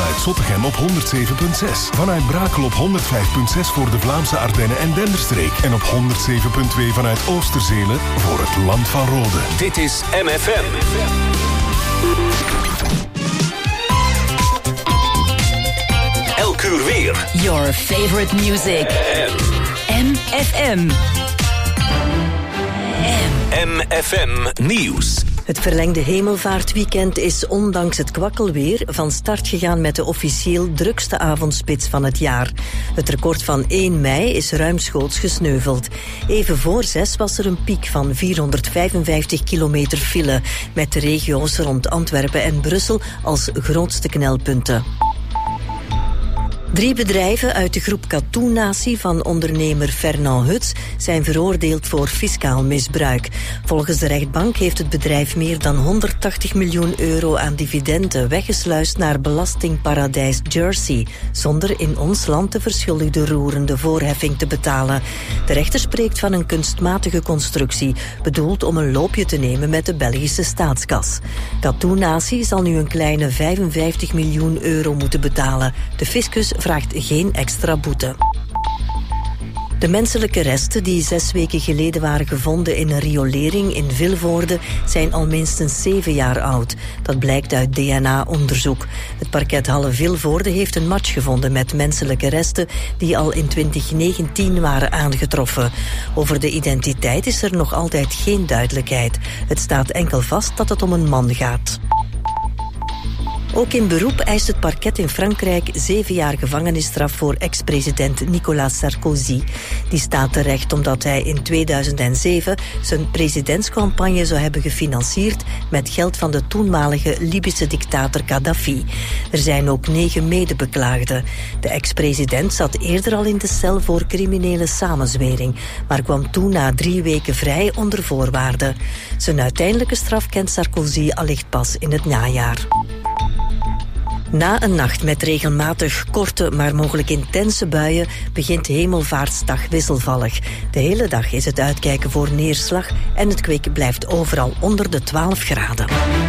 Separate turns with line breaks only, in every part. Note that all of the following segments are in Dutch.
vanuit Zottegem op 107.6. Vanuit Brakel op 105.6 voor de Vlaamse Ardennen en Denderstreek. En op 107.2 vanuit Oosterzelen voor het Land van Rode.
Dit is MFM. Elk uur weer.
Your favorite music. MFM.
MFM Nieuws.
Het verlengde hemelvaartweekend is ondanks het kwakkelweer van start gegaan met de officieel drukste avondspits van het jaar. Het record van 1 mei is ruimschoots gesneuveld. Even voor 6 was er een piek van 455 kilometer file, met de regio's rond Antwerpen en Brussel als grootste knelpunten. 3 bedrijven uit de groep Katoen-natie van ondernemer Fernand Huts zijn veroordeeld voor fiscaal misbruik. Volgens de rechtbank heeft het bedrijf meer dan 180 miljoen euro aan dividenden weggesluist naar belastingparadijs Jersey, zonder in ons land de verschuldigde roerende voorheffing te betalen. De rechter spreekt van een kunstmatige constructie, bedoeld om een loopje te nemen met de Belgische staatskas. Katoen-natie zal nu een kleine 55 miljoen euro moeten betalen. De fiscus vraagt geen extra boete. De menselijke resten die 6 weken geleden waren gevonden in een riolering in Vilvoorde zijn al minstens 7 jaar oud. Dat blijkt uit DNA-onderzoek. Het parket Halle Vilvoorde heeft een match gevonden met menselijke resten die al in 2019 waren aangetroffen. Over de identiteit is er nog altijd geen duidelijkheid. Het staat enkel vast dat het om een man gaat. Ook in beroep eist het parket in Frankrijk 7 jaar gevangenisstraf voor ex-president Nicolas Sarkozy. Die staat terecht omdat hij in 2007 zijn presidentscampagne zou hebben gefinancierd met geld van de toenmalige Libische dictator Gaddafi. Er zijn ook 9 medebeklaagden. De ex-president zat eerder al in de cel voor criminele samenzwering, maar kwam toen na 3 weken vrij onder voorwaarden. Zijn uiteindelijke straf kent Sarkozy allicht pas in het najaar. Na een nacht met regelmatig korte, maar mogelijk intense buien begint Hemelvaartsdag wisselvallig. De hele dag is het uitkijken voor neerslag en het kwik blijft overal onder de 12 graden.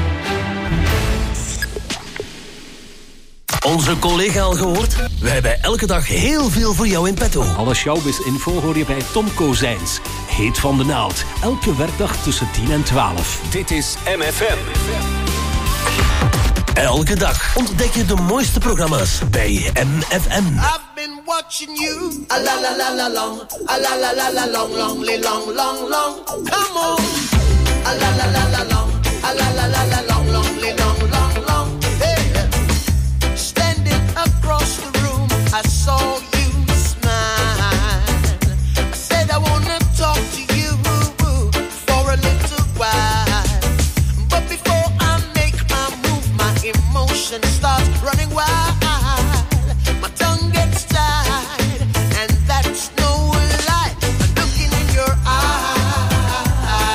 Onze collega al gehoord? We hebben elke dag heel veel voor jou in petto.
Alle showbiz-info hoor je bij Tom Kozijns. Heet van de naald. Elke werkdag tussen 10 en 12.
Dit is MFM.
Elke dag ontdek je de mooiste programma's bij MFM.
I've been watching you, a la la la la long, a la la la la long, long, long, long, long. Come on, a la la la la long, a la la la la long, long, long, long, long. Hey, standing across the room, I saw you smile. I said I wanna talk to you for a little while, but before I make my move, my emotion starts running wild. My tongue gets tied, and that's no lie. I'm looking in your eyes.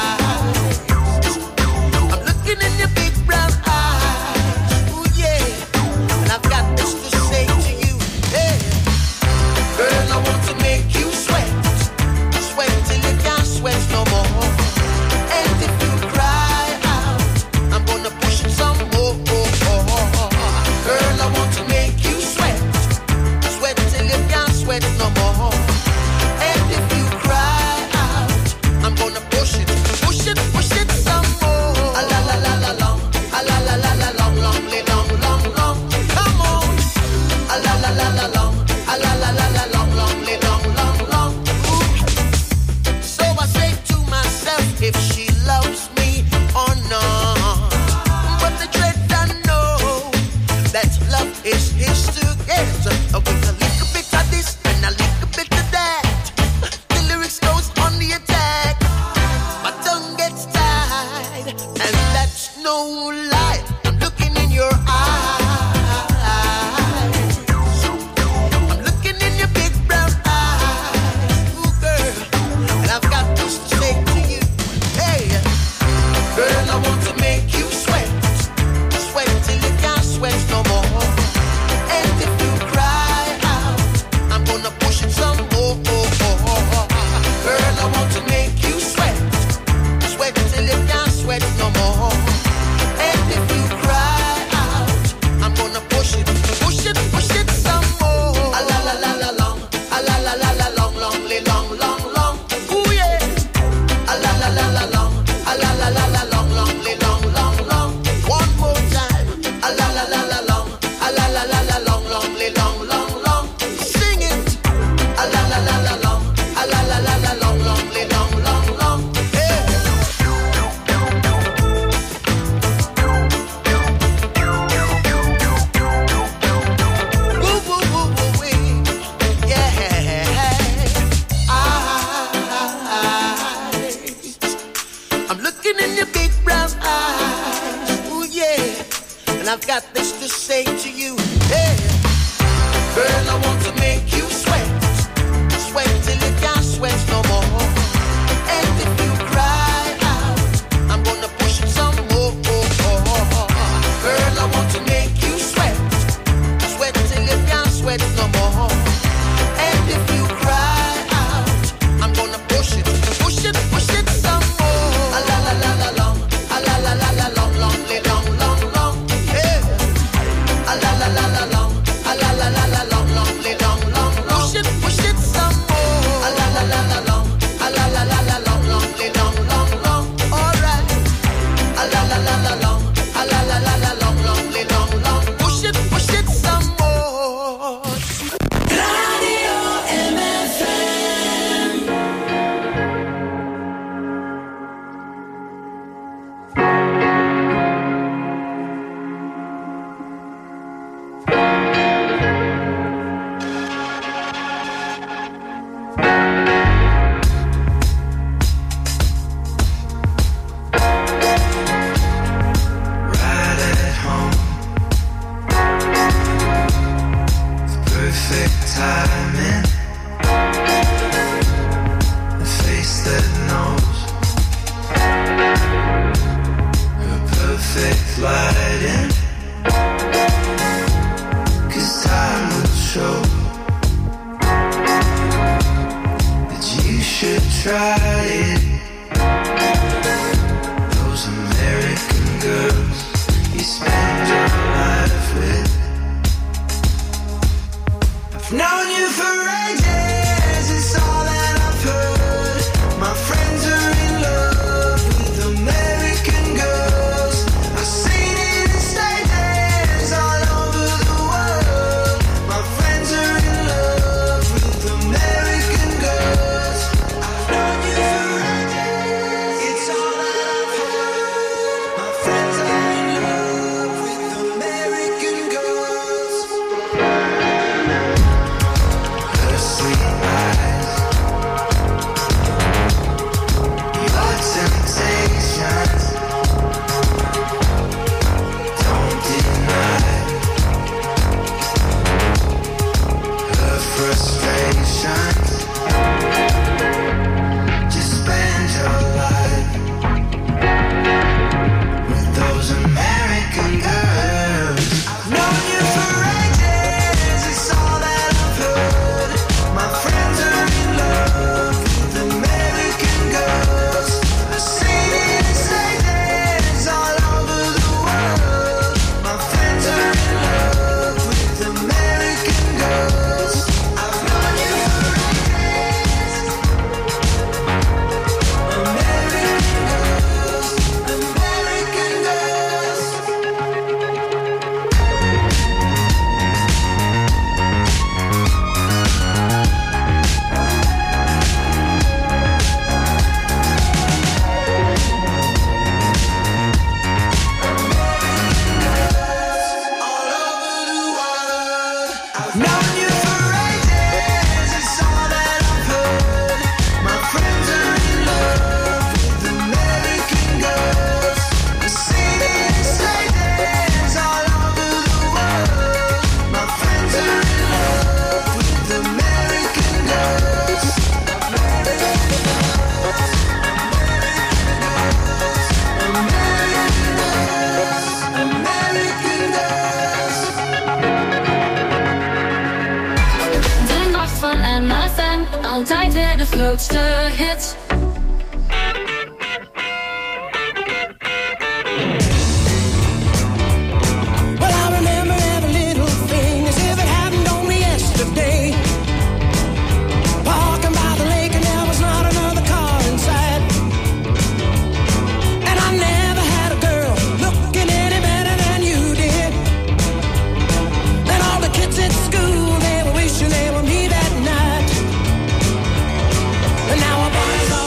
I'm looking in your big brown eyes. Ooh, yeah. And I've got this to say to you. Hey, girl, I want to make you sweat. Sweat till you can't sweat no more. And if you cry out, I'm gonna push it some more. Girl, I want to make you sweat. Sweat till you can't sweat no more. And if you cry out, I'm gonna push it some more. A la la la la long, a la la la la long, long, long, long, long. Come on. A la la la la long, a la la la la long, long, long, long, long. Ooh. So I say to myself, if she loves me or not. But the dread I know that love is his to get. With a little bit of this and a little bit of that, the lyrics goes on the attack. My tongue gets tied, and that's no lie. I'm looking in your eyes. I'm looking in your big brown eyes. Ooh, girl, and I've got this to say to you. Hey, girl, I want to make you sweat. Sweat till you can't sweat no more. And if you cry out, say to you, hey, girl, I want to make you sweat, sweat till you can't sweat no more. And if you cry out, I'm gonna push it some more. Girl, I want to make you sweat, sweat till you can't sweat no more. And if you cry out, I'm gonna push it some more. A la la la la long, a la la la la long, long, long, long, long, yeah. A la la la la long, a la la la la long, long, long, long, long. Push it some more. A la la la la long, a la la la la long, long, long, long, long. Alright. A la la la la long, a la la la la long, long, long, long. Push it some more.
Radio MFM.
Right at home, perfect timing, a face that knows her perfect lighting, 'cause time will show that you should try it. Those American girls you spend your life with. I've known you for ages, it's all that I've heard. My friends are in love with American girls. I've seen it in stages all over the world. My friends are in love with American girls. I've known you for ages, it's all that I've heard. My friends are in love with American girls. Her sweet eyes, your temptations, don't deny her frustrations. Just spend your life with those American girls. I've known you for ages, it's all that I've heard. My friends are in love with American girls. I've seen it in stages all over the world. My friends are in love with American girls. I've known you for ages. American girls, American girls. All over the world. I've known you for ages, it's all that I've heard. My friends are in love with American girls. I've seen it in stages all over the world. My friends are in love with American girls. American girls, American girls.
Den Nacht von MFM, altijd weer de grootste hits.
Well, I remember every little thing as if it happened only yesterday. Walking by the lake and there was not another car inside. And I never had a girl looking any better than you did. And all the kids at school, they were wishing they were me that night. And now our bodies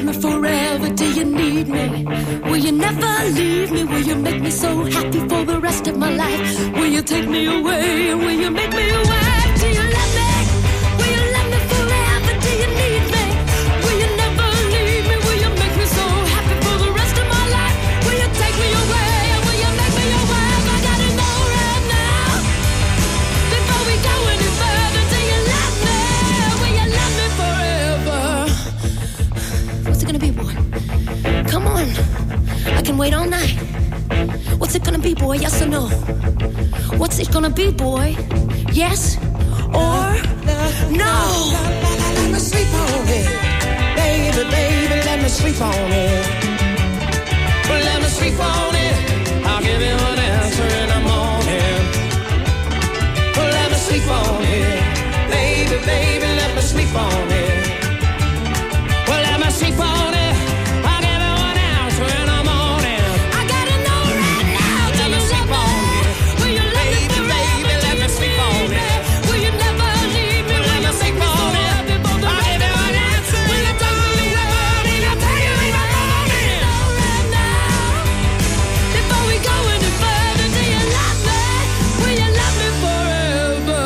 me forever? Do you need me? Will you never leave me? Will you make me so happy for the rest of my life? Will you take me away? Will you make me away? Do you love me? Will you love me forever? Do you need me? Will you never leave me? Will you make me so happy for the rest of my life? Will you take me away? Will you make me away? I gotta know right now. Before we go any further, do you love me? Will you love me forever? What's it gonna be, boy? Come on, I can wait all night. What's it gonna be, boy? Yes or no? What's it gonna be, boy? Yes or no?
Let me sleep on it. Baby, baby, let me sleep on it. Let me sleep on it. I'll give you an answer in the morning. Let me sleep on it. Baby, baby, let me sleep on it. Let me sleep on it. I'll give you an answer in the morning.
I gotta know right now.
Let me sleep on it.
Will you love me
Baby, baby, let me sleep on it.
Will you never leave me?
Let me sleep on it. I'll give you an answer in the morning. I'll tell you in the morning.
Right now. Before we go any further, do you love me? Will you love me forever?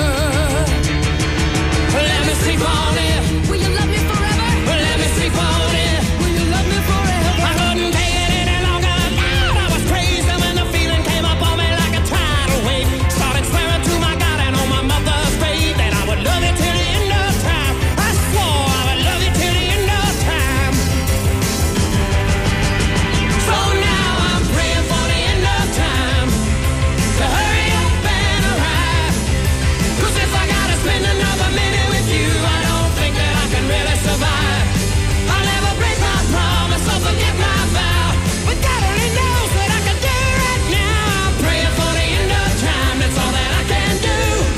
Let me sleep on it.
Will you love me forever?
Let me sleep on it.
Will you love me forever?
I couldn't take it any longer. Lord, I was crazy when the feeling came up on me like a tidal wave. Started swearing to my God and on my mother's grave that I would love you till the end of time. I swore I would love you till the end of time. So now I'm praying for the end of time to hurry up and arrive. 'Cause if I gotta spend another minute with you, I don't think that I can really survive. I'll never break my promise or forget my vow. But God only knows what I can do right now. I'm praying for the end of time, that's all that I can do.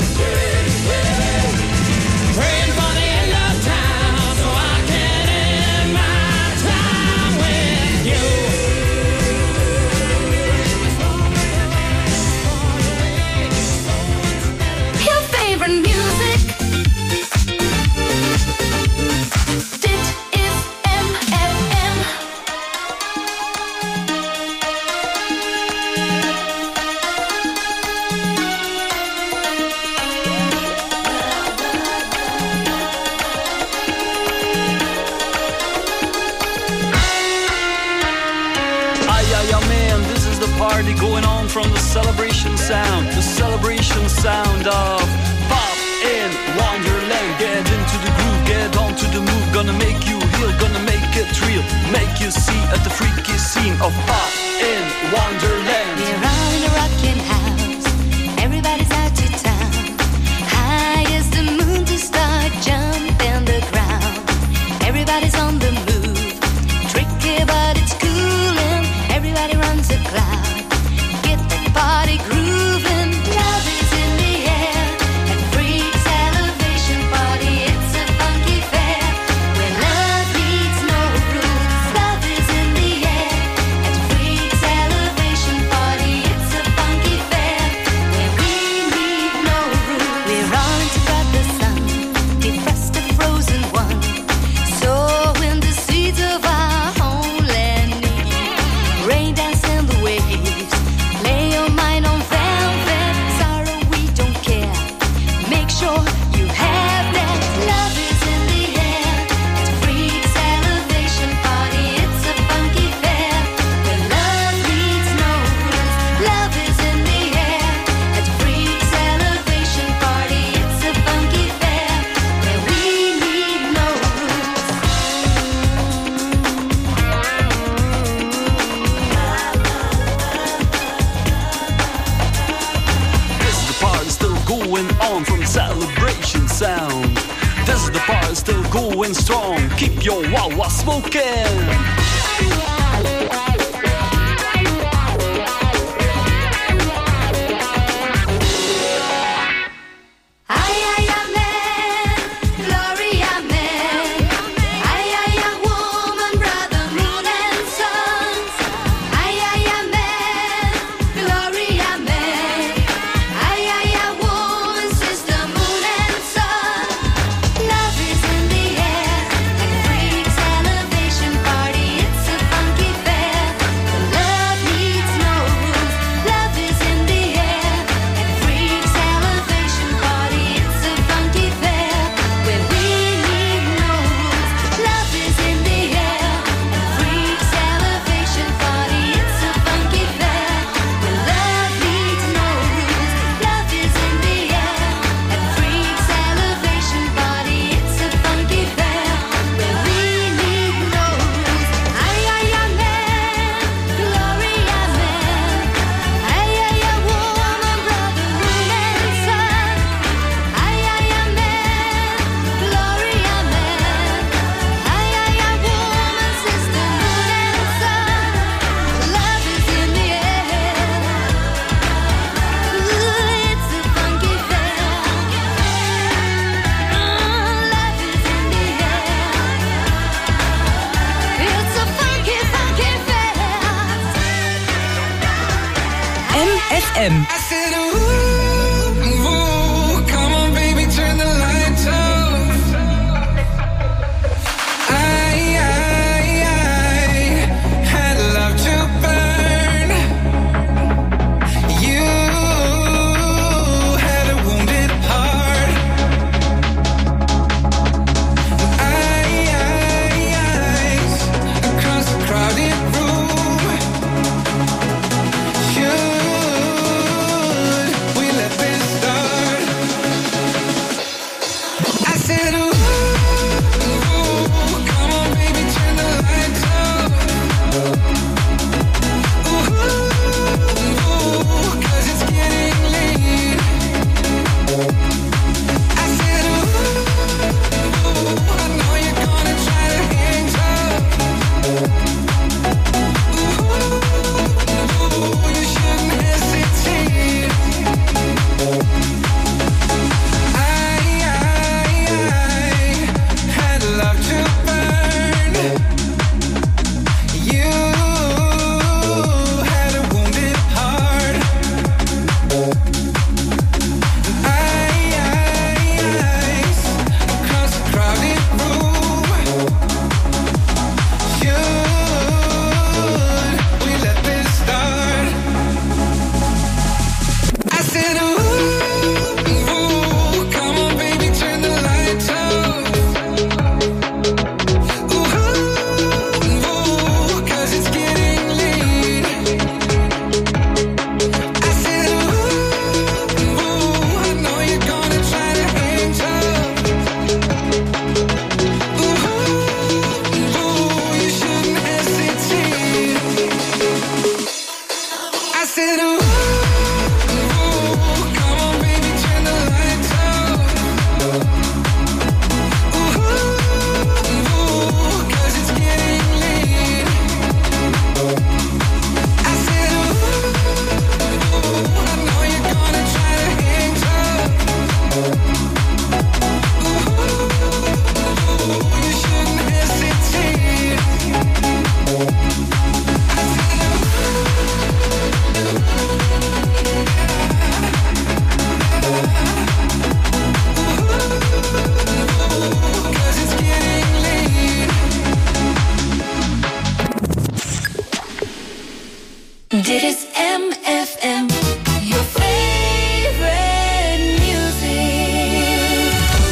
Praying for the end of time so I can end my time with you.
Your favorite music. Dit is MFM.
Man, this is the party going on from the celebration sound of pop in Wonderland. Get into the groove, get onto the move, gonna make you heal, gonna make it real, make you see at the freaky scene of pop in Wonderland.
We're all in a rockin' house, everybody's out to town. High as the moon to start jumping the ground. Everybody's on the move, tricky but it's cool and everybody runs a cloud. Get the party grooving, love is in the air. At Freaks Elevation Party, it's a funky fair. Where love needs no rules, love is in the air. At Freaks Elevation Party, it's a funky fair. Where we need no rules. We're all into grab the sun, defrost the frozen one. Sowing the seeds of our homeland need. Rain dance in the waves, lay your mind on velvet. Sorrow we don't care, make sure you have that. Love is in the air, at Freaks Elevation Party, it's a funky fair. Where love needs no rules, love is in the air. At Freaks Elevation Party, it's a funky fair. Where we need no rules.
This is the party still going on from celebration sound. This is the party still going strong. Keep your wah-wah smoking.
Ay, ay, amen, glory, amen. Ay, ay, ay, woman, brother, moon and sun. Ay, ay, amen, glory, amen. Ay, ay, ay, woman, sister, moon and sun. Love is in the air, like Freaks Elevation
FM.
Dit is MFM, your favorite music.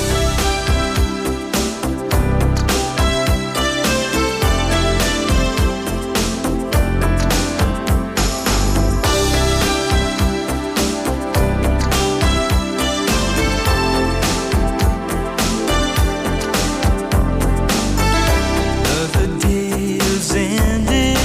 Another day is ending.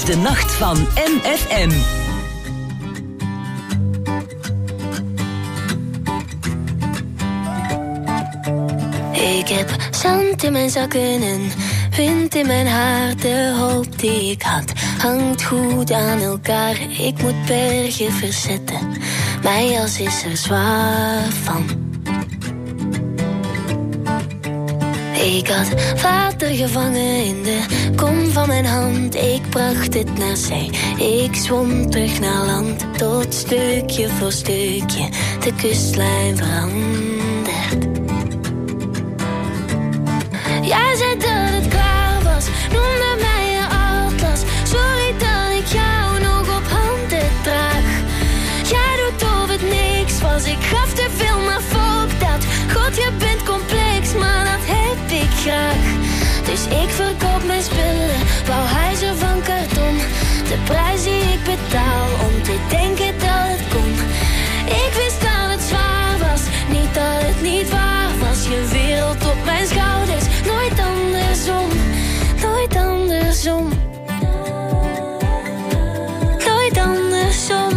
de nacht van MFM.
Ik heb zand in mijn zakken en wind in mijn haar. De hoop die ik had hangt goed aan elkaar. Ik moet bergen verzetten, mijn jas is er zwaar van. Ik had water gevangen in de kom van mijn hand. Ik bracht het naar zee, ik zwom terug naar land. Tot stukje voor stukje de kustlijn verandert. Jij zei dat het klaar was, noemde mij je atlas. Sorry dat ik jou nog op handen draag. Jij doet of het niks was, ik gaf te veel, maar fuck dat. God, je bent complex, maar dat heb ik graag. Dus ik verkoop mijn spullen, bouw huizen van karton. De prijs die ik betaal om te denken dat het kon. Ik wist dat het zwaar was, niet dat het niet waar was. Je wereld op mijn schouders, nooit andersom, nooit andersom. Nooit andersom.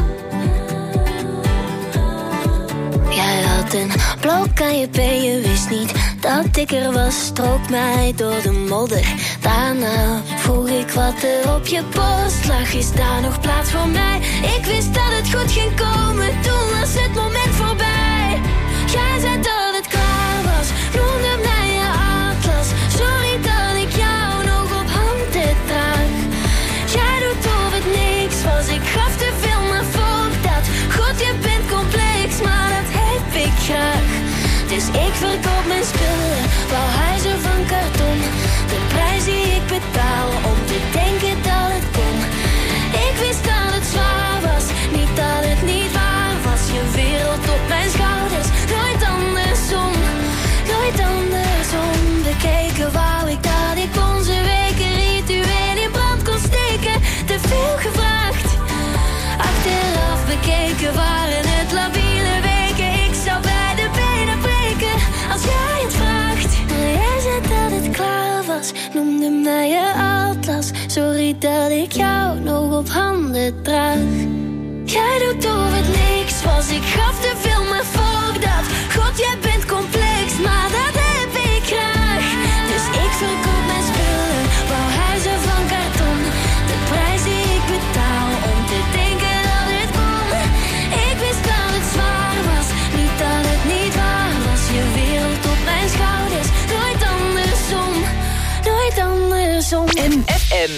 Jij had een blok aan je been, je wist niet dat ik er was. Strook mij door de modder, daarna vroeg ik wat er op je borst lag. Is daar nog plaats voor mij? Ik wist dat het goed ging komen, toen was het moment voorbij. Jij zei dat het klaar was, noemde mij je atlas. Sorry dat ik jou nog op handen draag. Jij doet of het niks was, ik gaf te veel, maar fuck dat. God, je bent complex, maar dat heb ik graag. Dus ik verkoop mijn spullen, bouw huizen van karton. De prijs die ik betaal om te denken dat het kon. Ik wist dat het zwaar was, niet dat het niet waar was. Je wereld op mijn schouders, nooit andersom, nooit andersom. Bekeken wou ik dat ik onze weken ritueel in brand kon steken. Te veel gevraagd, achteraf bekeken waren het labiele weken. Ik zou bij de benen breken als jij het vraagt. Maar jij zei dat het klaar was, noemde mij je atlas. Sorry dat ik jou nog op handen draag. Jij doet of het niks was, ik gaf te veel, maar fuck dat. God, jij bent complex, maar dat heb ik graag. Dus ik verkoop mijn spullen, bouw huizen van karton. De prijs die ik betaal om te denken dat het kon. Ik wist dat het zwaar was, niet dat het niet waar was. Je wereld op mijn schouders, nooit andersom, nooit andersom.
MFM.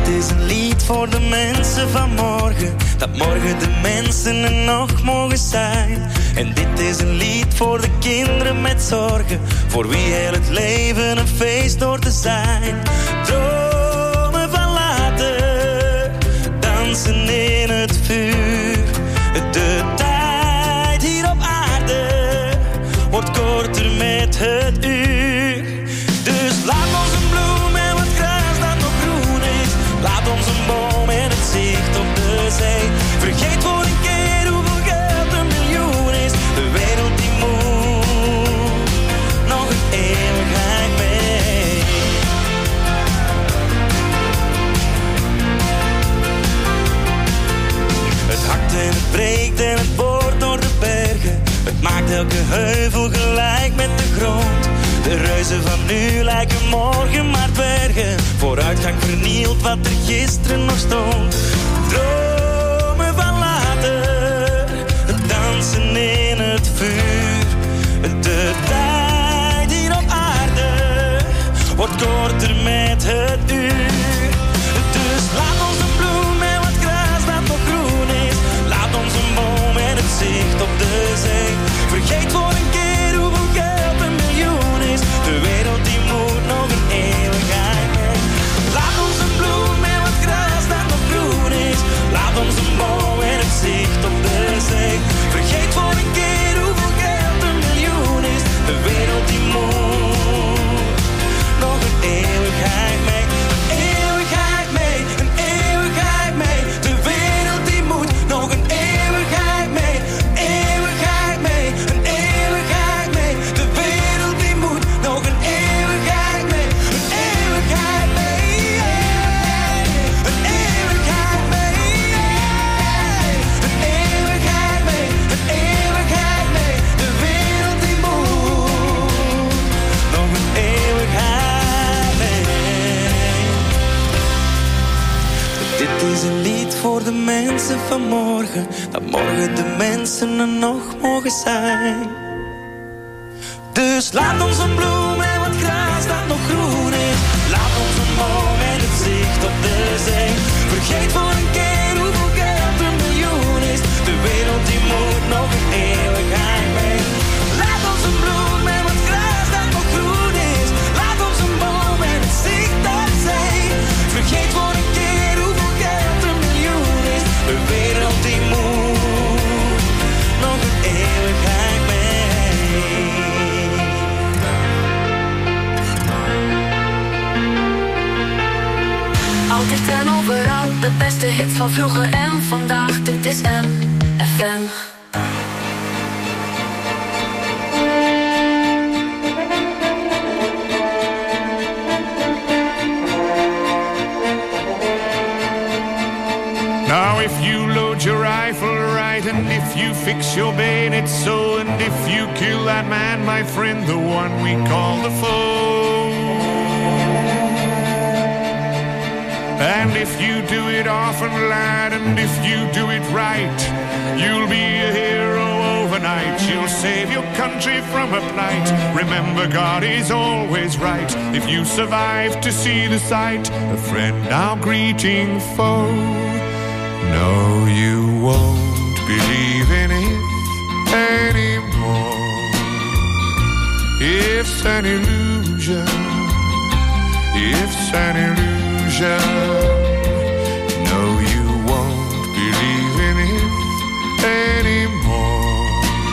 Dit is een lied voor de mensen van morgen, dat morgen de mensen er nog mogen zijn. En dit is een lied voor de kinderen met zorgen, voor wie heel het leven een feest hoort te zijn. Dromen van later, dansen in het vuur. De tijd hier op aarde wordt korter met het uur. Dus laat ons een bloem en wat gras dat nog groen is. Laat ons een boom en het zicht op de zee. Vergeet voor een keer hoeveel geld een miljoen is. De wereld die moet nog een eeuwigheid mee. Het hakt en het breekt en het boort door de bergen. Het maakt elke heuvel gelijk met de grond. De reuzen van nu lijken morgen maar dwergen. Vooruitgang vernielt wat er gisteren nog stond. Dromen van later, dansen in het vuur. De tijd hier op aarde wordt korter met het uur. Dus laat ons een bloem en wat gras dat nog groen is. Laat ons een boom en het zicht op de zee. Vergeet voor een keer hoeveel geld een miljoen is. De wereld die moet nog een eeuwigheid mee. Laat ons een bloem en wat gras dat nog groen is. Laat ons een boom en het zicht op de zee. Vergeet voor een keer hoeveel geld een miljoen is. De wereld die moet nog een eeuwigheid mee. Een eeuwigheid mee, een eeuwigheid mee. De wereld die moet nog een eeuwigheid mee. Eeuwigheid mee, een eeuwigheid mee. De wereld die moet nog een eeuwigheid mee. Een eeuwigheid mee. Een eeuwigheid mee. Een eeuwigheid mee. Een eeuwigheid mee. De wereld die moet nog een eeuwigheid mee. Dit is een lied voor de mensen van morgen, dat morgen de mensen er nog mogen zijn. Dus laat ons een bloem en wat gras dat nog groen is. Laat ons een boom en het zicht op de zee. Vergeet voor een keer hoeveel geld een miljoen is. De wereld die moet nog een eeuwigheid mee. Laat ons een bloem en wat gras dat nog groen is. Laat ons een boom en het zicht op zee. Vergeet voor een keer hoeveel geld een miljoen is. De wereld die moet nog een eeuwigheid mee.
Altijd en overal, de beste hits van vroeger en vandaag. Dit is MFM.
Now if you load your rifle right, and if you fix your bayonet so, and if you kill that man, my friend, the one we call the foe, and if you do it often, lad, and if you do it right, you'll be a hero overnight. You'll save your country from a plight. Remember, God is always right. If you survive to see the sight, a friend now greeting foe. No, you won't believe in it anymore. It's an illusion. It's an illusion. No, you won't believe in it anymore.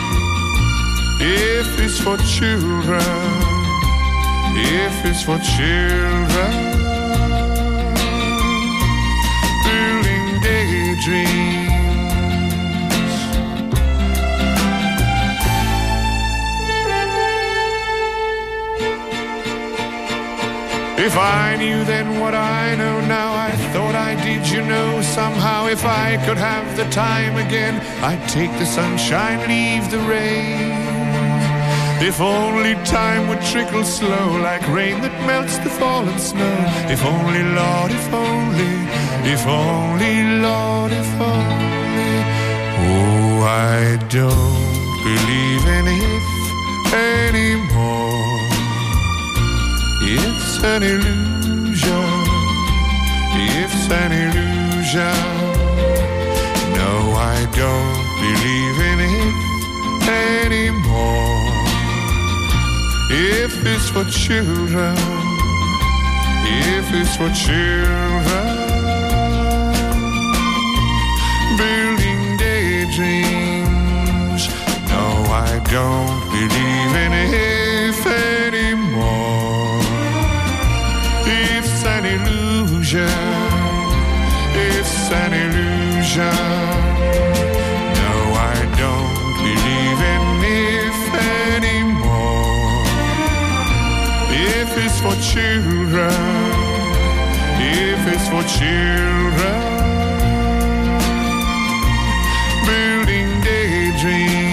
If it's for children, if it's for children, dreams. If I knew then what I know now, I thought I did, you know, somehow. If I could have the time again, I'd take the sunshine, leave the rain. If only time would trickle slow, like rain that melts the fallen snow. If only, Lord, if only, Lord, if only. Oh, I don't believe in if anymore. It's an illusion. It's an illusion. No, I don't believe in it anymore. If it's for children, if it's for children, building daydreams. No, I don't believe in it anymore. It's an illusion. It's an illusion. No, I don't believe in it anymore. If it's for children, if it's for children, building daydreams.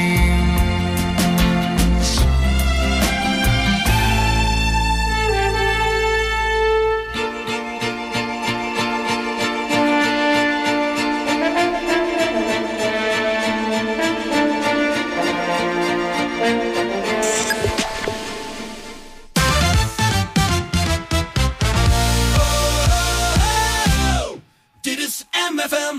Dit is MFM.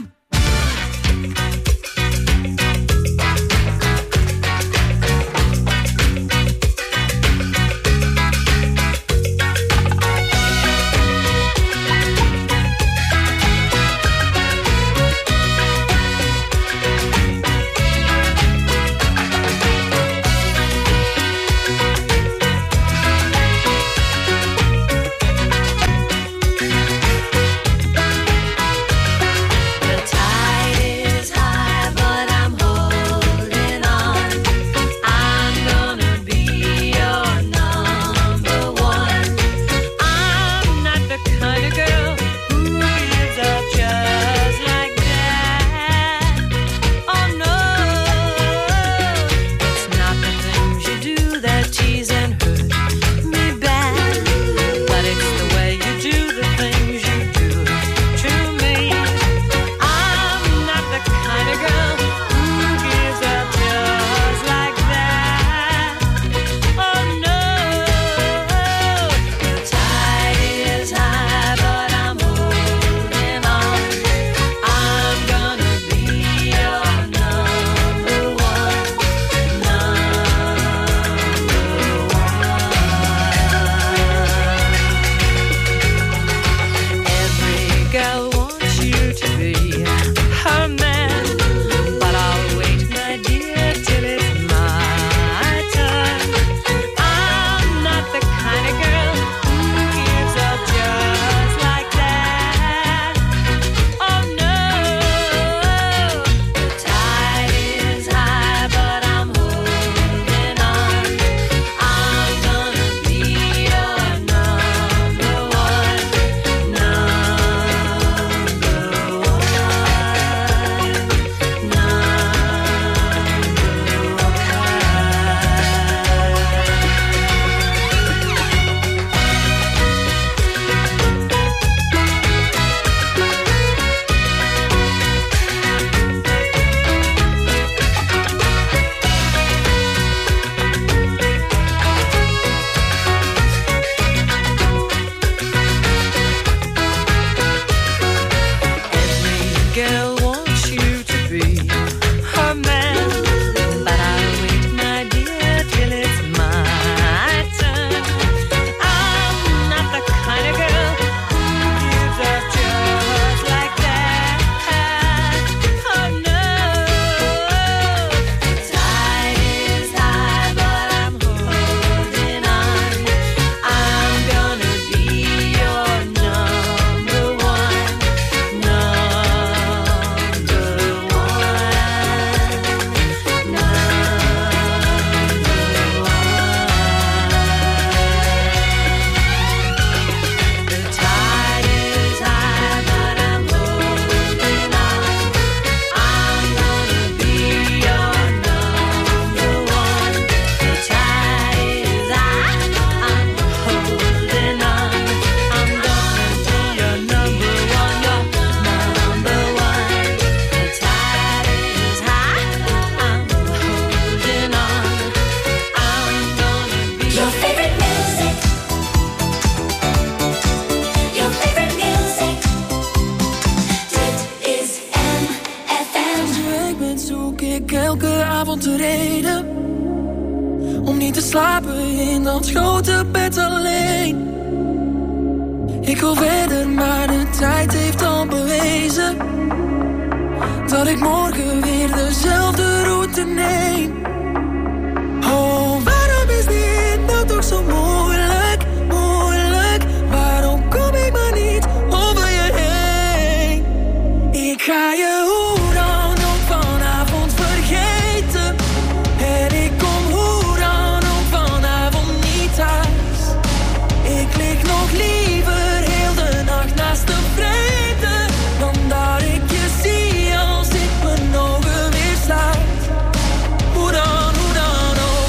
reden om niet te slapen in dat grote bed alleen. Ik wil verder, maar de tijd heeft al bewezen dat ik morgen weer dezelfde route neem. Oh, waarom is dit nou toch zo moeilijk, moeilijk? Waarom kom ik maar niet over je heen? Ik ga je hoe dan ook vanavond vergeten. En ik kom hoe dan ook vanavond niet thuis. Ik lig nog liever heel de nacht naast de vreemde dan dat ik je zie als ik mijn ogen weer sluit. Hoe dan ook.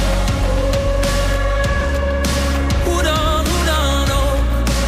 Hoe dan ook.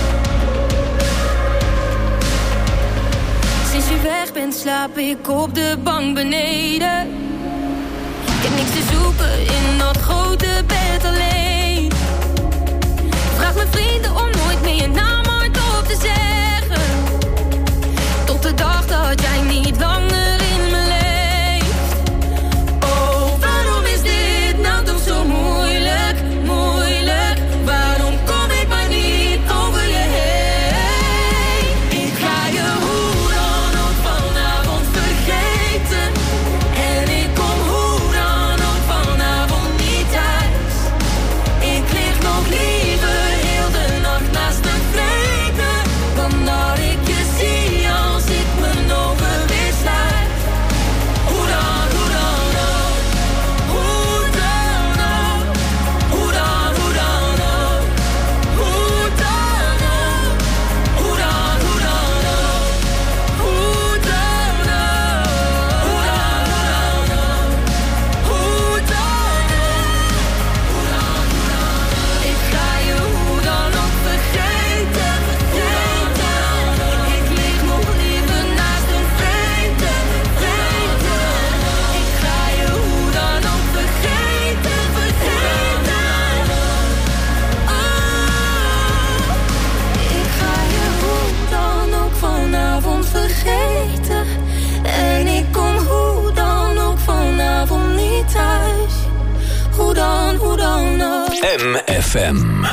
Sinds je weg bent slaap ik op de bank beneden. Ik heb niks te zoeken in dat grote bed alleen. Vraag mijn vrienden om nooit meer je naam hardop te zeggen. Tot de dag dat jij niet langer in me leeft. Oh, waarom is dit nou toch zo moeilijk, moeilijk? Waarom kom ik maar niet over je heen? Ik ga je hoe dan ook vanavond vergeten. En ik kom hoe dan ook vanavond niet thuis. Ik lig nog liever heel de nacht naast de vreemde dan dat ik je zie als ik mijn ogen weer sluit. Hoe dan ook. Hoe dan ook. Hoe dan ook. Hoe dan ook. Hoe dan ook. Hoe dan ook. Hoe dan ook. Hoe dan ook. Ik ga je hoe dan ook vergeten. Ik lig nog liever naast een vreemde. Ik ga je hoe dan ook vergeten. Ik ga je hoe dan ook vanavond vergeten. En ik kom hoe dan ook vanavond niet thuis. Hoe dan ook.
MFM.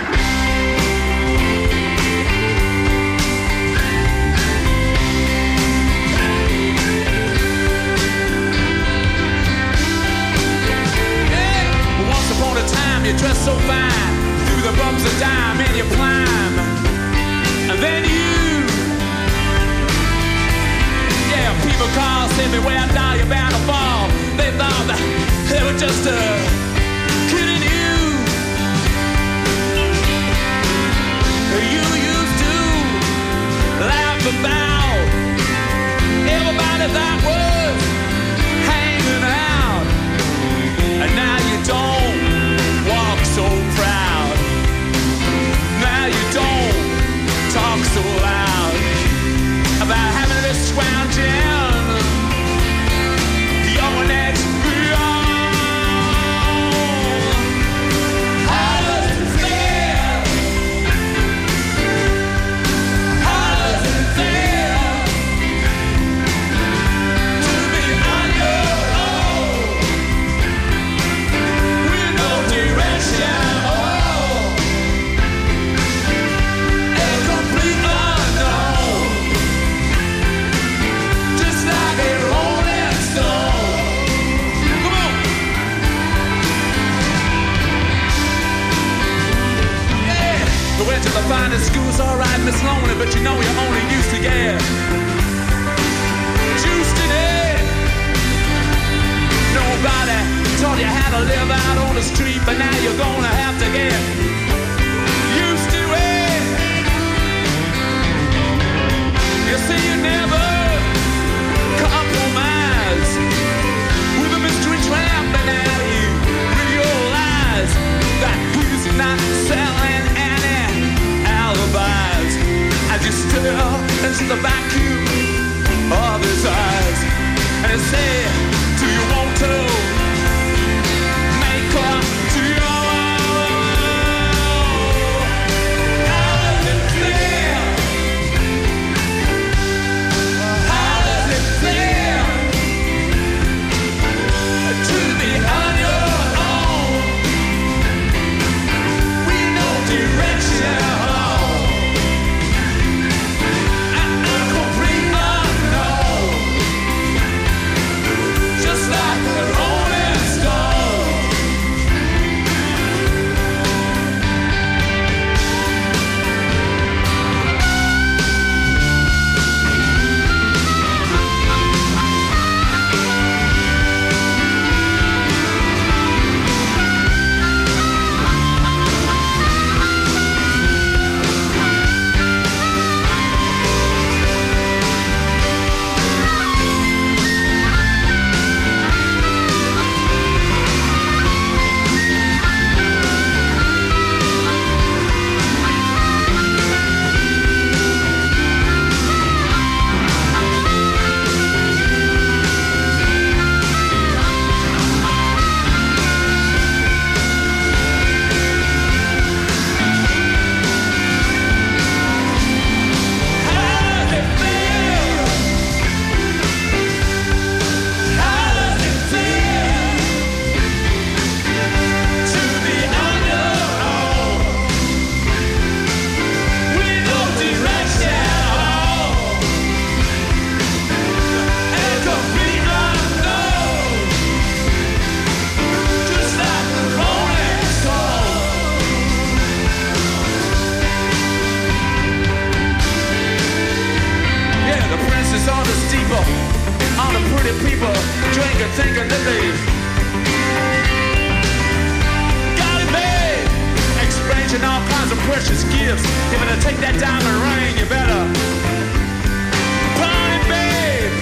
Once upon a time you dressed so fine, through the bumps of dime and you climb. And then people call, say beware now you're bound to fall. They thought that they were just kidding you. You used to laugh about everybody that was hanging out. And now you don't walk so proud. Now you don't talk so loud about having this scrounging your next beyond. How does it feel? How does it feel to be on your own with no direction? A complete unknown, just like a rolling stone. Come on. Yeah. We went to the finest schools, alright, Miss Lonely, but you know you only used to get juiced in it. Nobody taught you how to live out on the street, but now you're gonna have to get used to it. You see, you never compromise with a mystery trampling at you. Realize that he's not selling any alibis. As you stare all the pretty people drinking, thinking that they got it made, exchanging all kinds of precious gifts. If you take that diamond ring, you better pawn it, babe.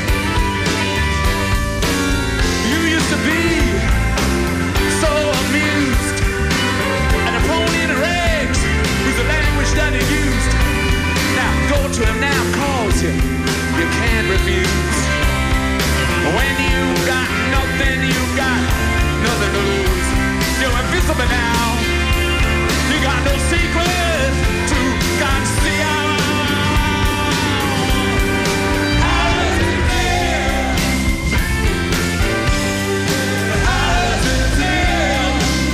You used to be so amused, and a pony in the rags was the language that he used. Now go to him now, cause you can't refuse. When you got nothing, you got nothing to lose. You're invisible now. You got no secret to conceal. How does it feel? How does it feel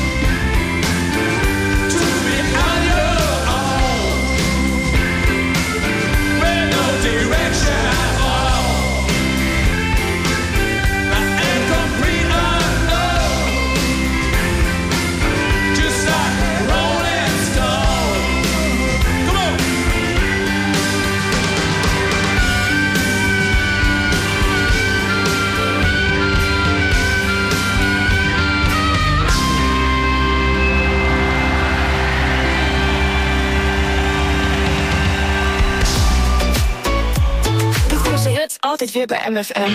to be on your own with no direction at all? And complete unknown, just like Rolling Stone. Come on.
De grootste hits altijd weer bij MFM.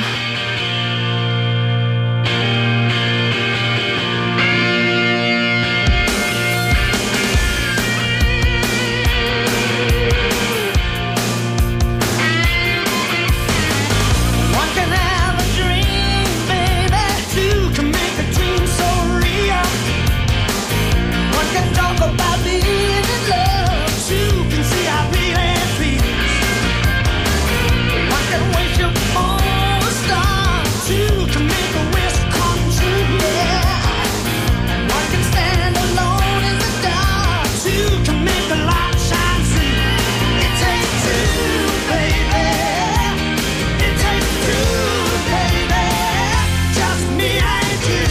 One can have a dream, baby. Two can make a dream so real. One can talk about being in love. Two can see how really feels. One can wish upon a star. Two can make a wish come true, yeah. And one can stand alone in the dark. Two can make the light shine through. It takes two, baby. It takes two, baby, just me and you.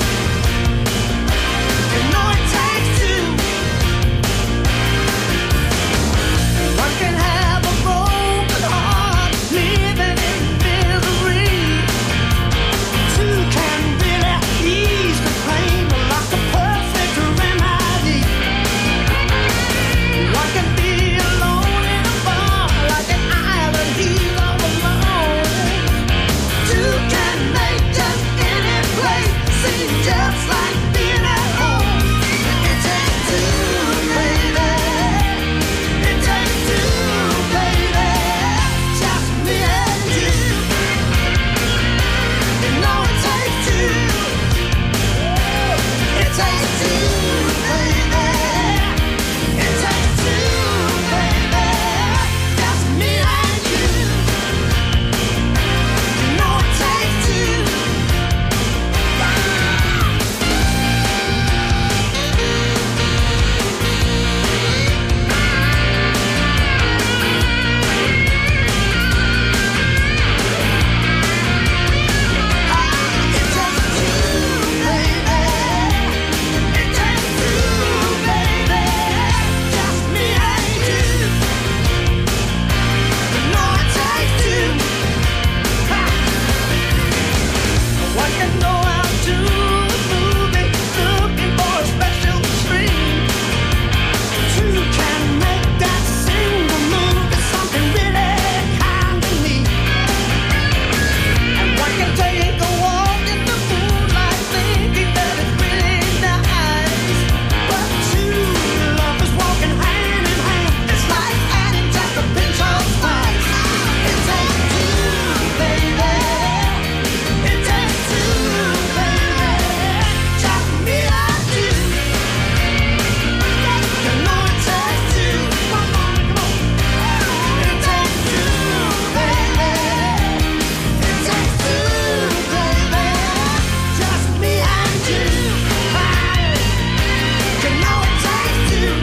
You know it takes two. One can have a broken heart, living in misery. Two can really ease the pain like a perfect remedy. One can be alone in a bar like an island, he's all alone. Two can make just any place seem just like being at home. It takes two, baby. It takes two, baby. Just me and you. You know it takes two. It takes two, baby. It takes two, baby. Just me and you. You know it takes two. One can go out to the movie looking for a special treat. Two can make that single movie something really kind of neat. And one can take a walk in the moonlight thinking that it's really nice. But two lovers walking hand in hand, it's like adding just a pinch of spice. It takes two, baby. It takes two, baby. Just me and you. You know it takes two. Come on, come on. It takes two, baby. It takes two, baby. Just me and you. You know it takes two.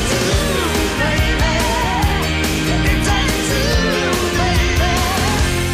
It takes two, baby.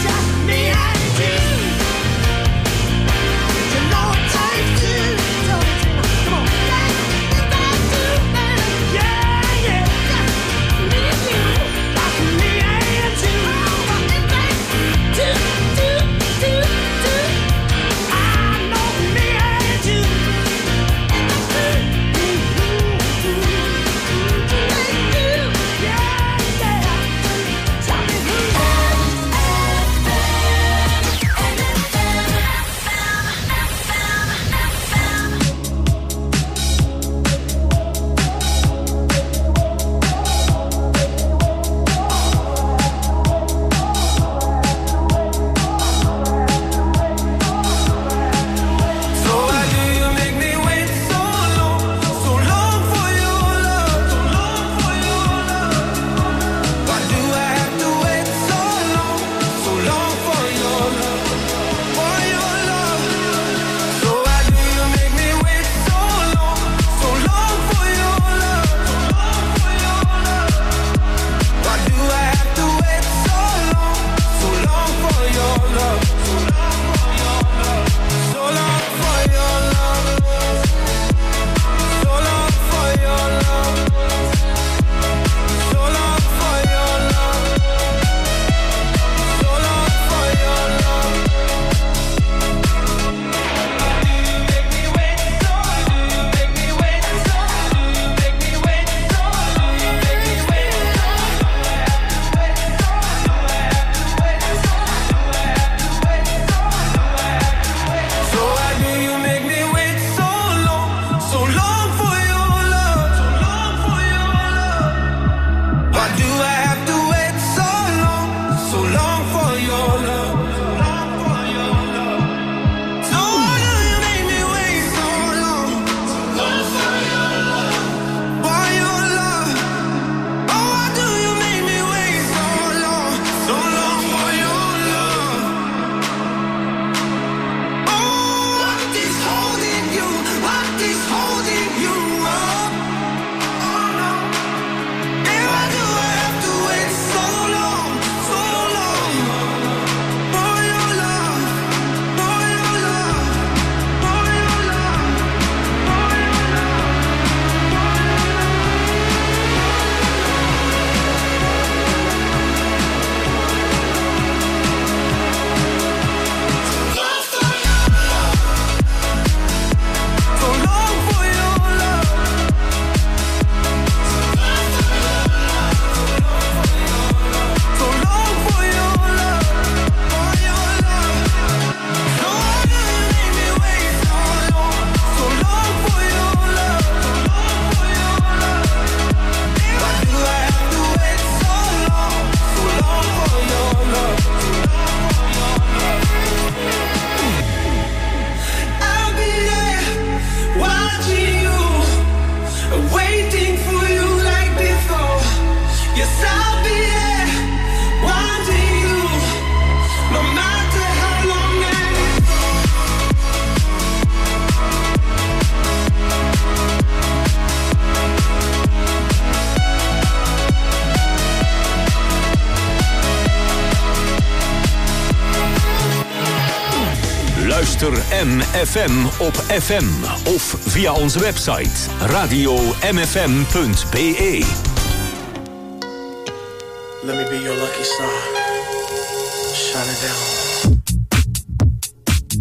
so long for your love. So why do you make me wait so long? So long for your love. For your love. Oh, why do you make me wait so long? So long for your love. Oh, what is holding you? What is holding you up? Oh no. And why do I have to wait so long? So long. For your love. For your love. For your love. For your so long for your love. So long for your love. For your love. So why do you make me wait so long? So long for your love. So long for your love. Why do I have to wait so long? So long for your love. I'll be there watching you, waiting for you like before. Yes, I'll be there watching you, no matter how long that is.
Luister MFM op FM of via onze website radio-mfm.be.
Let me be your lucky star. Shine it down.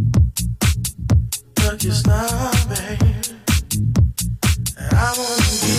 Lucky star, babe. I want to be